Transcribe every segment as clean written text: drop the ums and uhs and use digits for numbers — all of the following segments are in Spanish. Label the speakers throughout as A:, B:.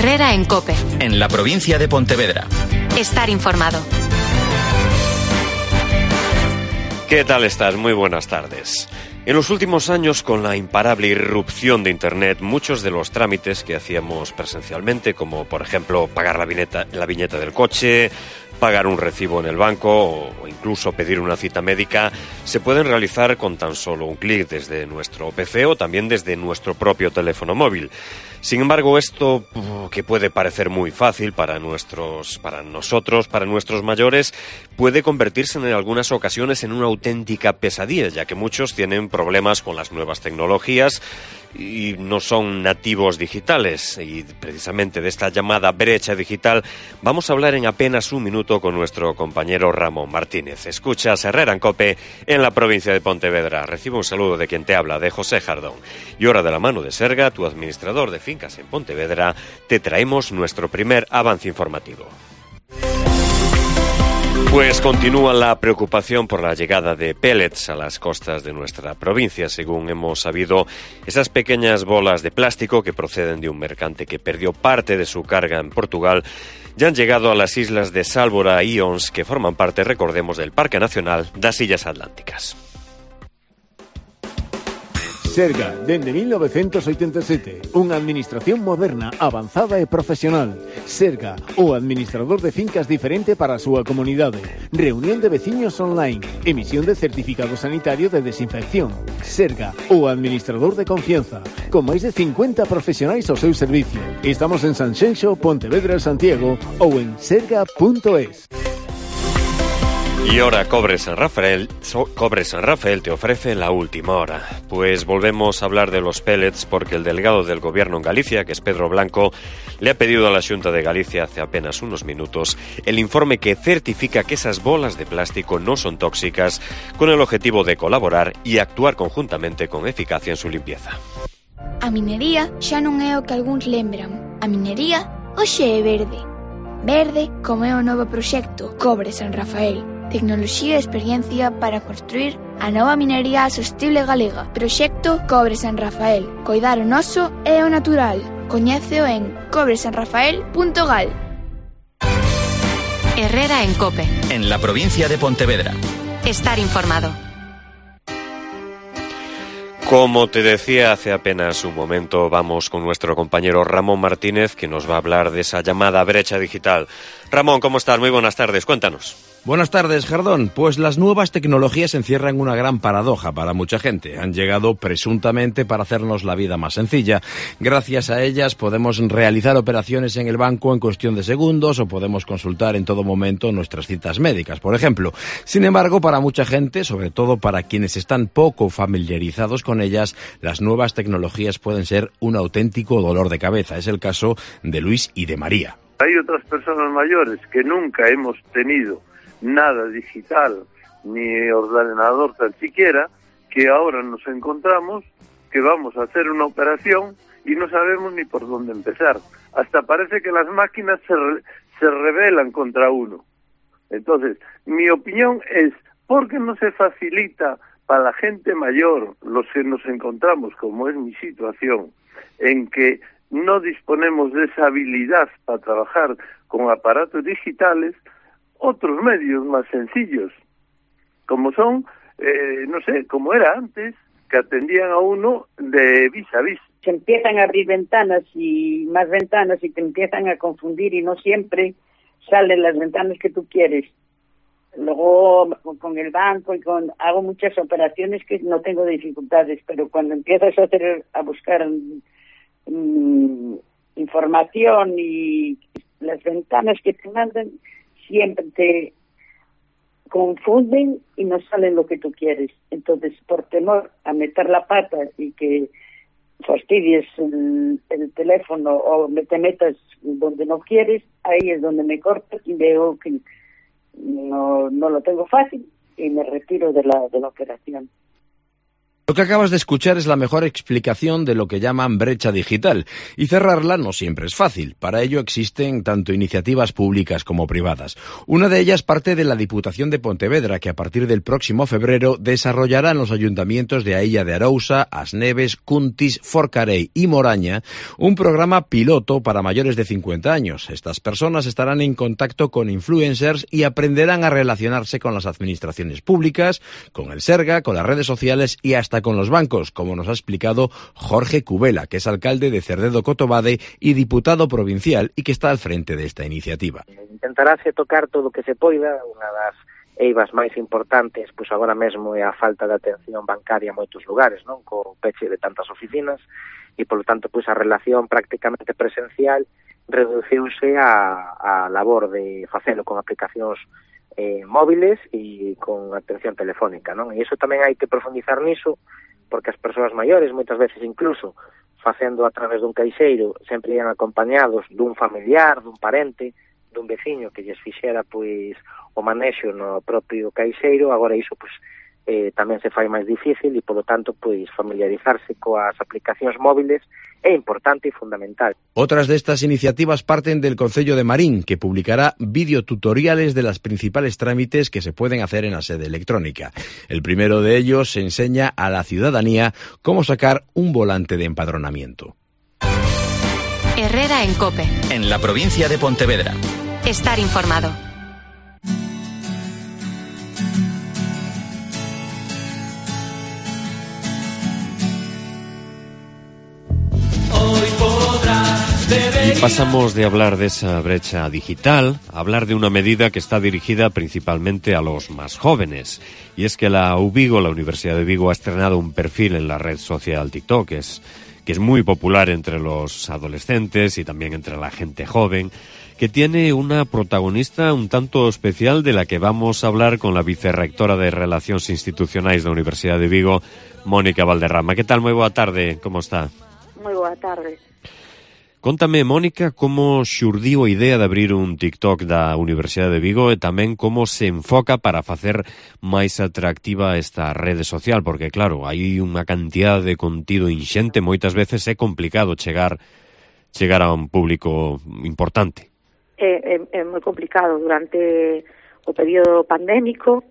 A: Herrera en COPE.
B: En la provincia de Pontevedra.
A: Estar informado.
C: ¿Qué tal estás? Muy buenas tardes. En los últimos años, con la imparable irrupción de Internet, muchos de los trámites que hacíamos presencialmente, como por ejemplo pagar la viñeta del coche, pagar un recibo en el banco o incluso pedir una cita médica, se pueden realizar con tan solo un clic desde nuestro PC o también desde nuestro propio teléfono móvil. Sin embargo, esto, que puede parecer muy fácil para nosotros, para nuestros mayores, puede convertirse en algunas ocasiones en una auténtica pesadilla, ya que muchos tienen problemas con las nuevas tecnologías y no son nativos digitales. Y precisamente de esta llamada brecha digital vamos a hablar en apenas un minuto con nuestro compañero Ramón Martínez. Escuchas Herrera en COPE en la provincia de Pontevedra. Recibe un saludo de quien te habla, de José Jardón. Y ahora, de la mano de Serga, tu administrador de fincas en Pontevedra, te traemos nuestro primer avance informativo. Pues continúa la preocupación por la llegada de pellets a las costas de nuestra provincia. Según hemos sabido, esas pequeñas bolas de plástico que proceden de un mercante que perdió parte de su carga en Portugal ya han llegado a las islas de Sálvora y Ons, que forman parte, recordemos, del Parque Nacional das Illas Atlánticas.
D: Serga, dende 1987, unha administración moderna, avanzada e profesional. Serga, o administrador de fincas diferente para a súa comunidade. Reunión de veciños online. Emisión de certificado sanitario de desinfección. Serga, o administrador de confianza. Con máis de 50 profesionais ao seu servicio. Estamos en Sanxenxo, Pontevedra, Santiago ou en serga.es.
C: Y ahora Cobre San Rafael te ofrece la última hora. Pues volvemos a hablar de los pellets porque el delegado del Gobierno en Galicia, que es Pedro Blanco, le ha pedido a la Xunta de Galicia hace apenas unos minutos el informe que certifica que esas bolas de plástico no son tóxicas, con el objetivo de colaborar y actuar conjuntamente con eficacia en su limpieza.
E: A minería xa non é o que algúns lembran. A minería hoxe é verde. Verde como é o novo proxecto Cobre San Rafael. Tecnoloxía e experiencia para construir a nova minería sostible galega. Proxecto Cobre San Rafael. Coidar o noso e o natural. Coñéceo en cobresanrafael.gal.
A: Herrera en COPE.
B: En la provincia de Pontevedra.
A: Estar informado.
C: Como te decía hace apenas un momento, vamos con nuestro compañero Ramón Martínez, que nos va a hablar de esa llamada brecha digital. Ramón, ¿cómo estás? Muy buenas tardes, cuéntanos.
F: Buenas tardes, Jardón. Pues las nuevas tecnologías encierran una gran paradoja para mucha gente. Han llegado presuntamente para hacernos la vida más sencilla. Gracias a ellas podemos realizar operaciones en el banco en cuestión de segundos o podemos consultar en todo momento nuestras citas médicas, por ejemplo. Sin embargo, para mucha gente, sobre todo para quienes están poco familiarizados con ellas, las nuevas tecnologías pueden ser un auténtico dolor de cabeza. Es el caso de Luis y de María.
G: Hay otras personas mayores que nunca hemos tenido nada digital, ni ordenador tan siquiera, que ahora nos encontramos que vamos a hacer una operación y no sabemos ni por dónde empezar. Hasta parece que las máquinas se rebelan contra uno. Entonces, mi opinión es, ¿por qué no se facilita para la gente mayor, los que nos encontramos, como es mi situación, en que no disponemos de esa habilidad para trabajar con aparatos digitales, otros medios más sencillos, como son, no sé, como era antes, que atendían a uno de vis a vis.
H: Se empiezan a abrir ventanas y más ventanas y te empiezan a confundir y no siempre salen las ventanas que tú quieres. Luego con el banco y hago muchas operaciones que no tengo dificultades, pero cuando empiezas a buscar información y las ventanas que te mandan siempre te confunden y no salen lo que tú quieres. Entonces, por temor a meter la pata y que fastidies el teléfono o te metas donde no quieres, ahí es donde me corto y veo que no lo tengo fácil y me retiro de la operación.
F: Lo que acabas de escuchar es la mejor explicación de lo que llaman brecha digital, y cerrarla no siempre es fácil. Para ello existen tanto iniciativas públicas como privadas. Una de ellas parte de la Diputación de Pontevedra, que a partir del próximo febrero desarrollará en los ayuntamientos de Ailla de Arousa, As Neves, Cuntis, Forcarei y Moraña un programa piloto para mayores de 50 años. Estas personas estarán en contacto con influencers y aprenderán a relacionarse con las administraciones públicas, con el Serga, con las redes sociales y hasta con los bancos, como nos ha explicado Jorge Cubela, que es alcalde de Cerdedo Cotobade y diputado provincial y que está al frente de esta iniciativa.
I: Intentarase tocar todo o que se poida. Unha das eivas máis importantes, pois agora mesmo é a falta de atención bancaria en moitos lugares, non? Co peche de tantas oficinas e, polo tanto, pois a relación prácticamente presencial reduciuse a labor de facelo con aplicacións móviles e con atención telefónica, non? E iso tamén hai que profundizar niso, porque as persoas maiores, moitas veces incluso, facendo a través dun caixeiro, sempre ian acompañados dun familiar, dun parente, dun veciño que lles fixera, pois, o manexo no propio caixeiro. Agora iso, pois, tamén se fai máis difícil e, polo tanto, pois, familiarizarse coas aplicacións móviles é importante e fundamental.
F: Otras de estas iniciativas parten del Concello de Marín, que publicará videotutoriales de las principales trámites que se pueden hacer en la sede electrónica. El primero de ellos enseña a la ciudadanía cómo sacar un volante de empadronamiento.
A: Herrera en COPE.
B: En la provincia de Pontevedra.
A: Estar informado.
C: Y pasamos de hablar de esa brecha digital a hablar de una medida que está dirigida principalmente a los más jóvenes. Y es que la UVigo, la Universidad de Vigo, ha estrenado un perfil en la red social TikTok, que es muy popular entre los adolescentes y también entre la gente joven, que tiene una protagonista un tanto especial de la que vamos a hablar con la vicerrectora de Relacións Institucionais da Universidade de Vigo, Mónica Valderrama. Que tal? Moi boa tarde, como está?
J: Moi boa tarde.
C: Contame, Mónica, como xurdiu a idea de abrir un TikTok da Universidade de Vigo e tamén como se enfoca para facer máis atractiva esta rede social, porque, claro, hai unha cantidad de contido inxente, moitas veces é complicado chegar a un público importante.
J: É moi complicado. Durante o período pandémico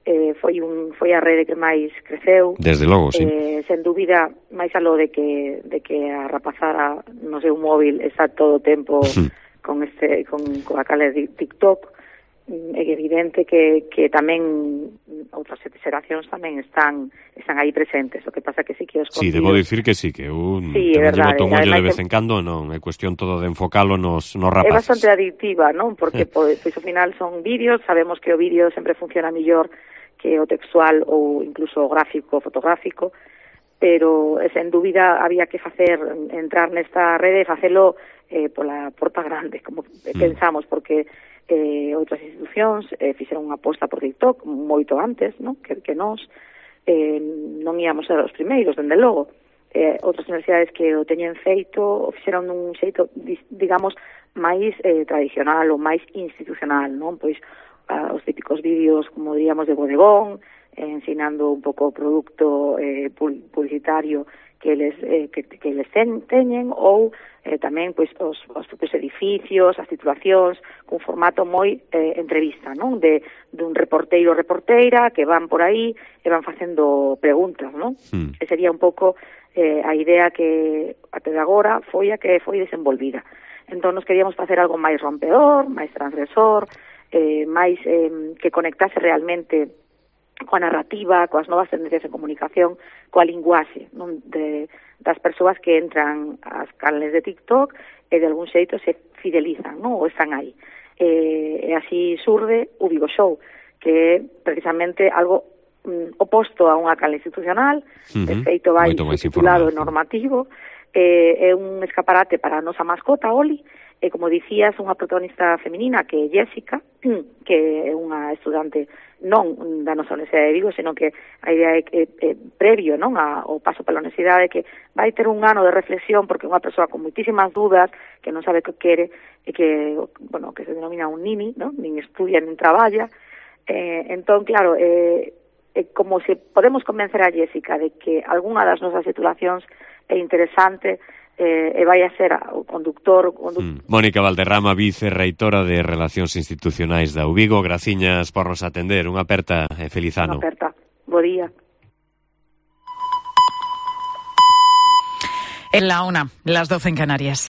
J: foi a rede que máis creceu.
C: Desde logo, sí.
J: Sen dúbida, máis aló de que a rapazada no seu móvil está todo o tempo con a cale de TikTok, é evidente que tamén outras xeracións tamén están aí presentes. O que pasa que sí que os contidos...
C: Sí, debo dicir que sí, que tamén llevo tomollo de vez en cando, non é cuestión todo de enfocalo nos rapaces.
J: É bastante adictiva, non? Porque pois ao final son vídeos, sabemos que o vídeo sempre funciona mellor que o textual ou incluso o gráfico, fotográfico, pero sen dúbida había que entrar nesta rede e facelo pola porta grande, como pensamos, porque outras institucións fixeron unha aposta por TikTok moito antes, non? Que nós non íamos ser os primeiros, dende logo. Outras universidades que o teñen feito o fixeron dun xeito, digamos, máis tradicional ou máis institucional, non? Pois os típicos vídeos, como diríamos, de bodegón, ensinando un pouco o produto publicitario que les teñen, ou tamén pois os propios edificios, as titulacións, cun formato moi entrevista, non? Dun reporteiro ou reporteira que van por aí e van facendo preguntas, non? Que sería un pouco a idea que até de agora foi a que foi desenvolvida. Entón, nos queríamos facer algo máis rompedor, máis transgresor, máis que conectase realmente coa narrativa, coas novas tendencias en comunicación, coa linguaxe, non? Das persoas que entran ás canles de TikTok e de algún xeito se fidelizan, non? Ou están aí. E así surde o Vigo Show, que é precisamente algo oposto a unha canle institucional, de feito vai titulado normativo, é un escaparate para a nosa mascota, Oli, e, como dicías, unha protagonista feminina que é Jessica, que é unha estudante non da nosa Universidade de Vigo, senón que a idea é que previo, non, ao paso pela universidade, que vai ter un ano de reflexión, porque é unha persoa con moitísimas dúdas, que non sabe o que quere, e que, bueno, que se denomina un nini, non? Nin estudia, nin traballa. Entón, claro, como se podemos convencer a Jessica de que algunha das nosas titulacións é interesante e vai a ser o conductor...
C: Mónica Valderrama, vicerreitora de Relacións Institucionais da UVigo, graciñas por nos atender. Unha aperta e feliz ano.
J: Unha aperta. Bo día.
K: En la 1, las 12 en Canarias.